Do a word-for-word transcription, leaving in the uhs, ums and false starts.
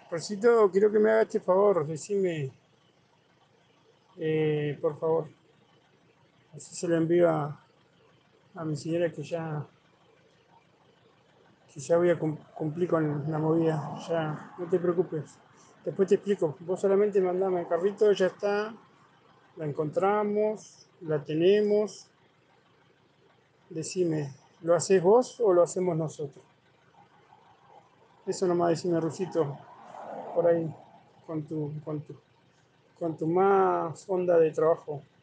Rosito, quiero que me haga este favor, decime, eh, por favor, así se lo envío a, a mi señora que ya, que ya voy a cum- cumplir con la movida, ya, no te preocupes. Después te explico, vos solamente mandame el carrito, ya está, la encontramos, la tenemos, decime, ¿lo haces vos o lo hacemos nosotros? Eso nomás decime, Rusito, por ahí, con tu, con tu, con tu más onda de trabajo.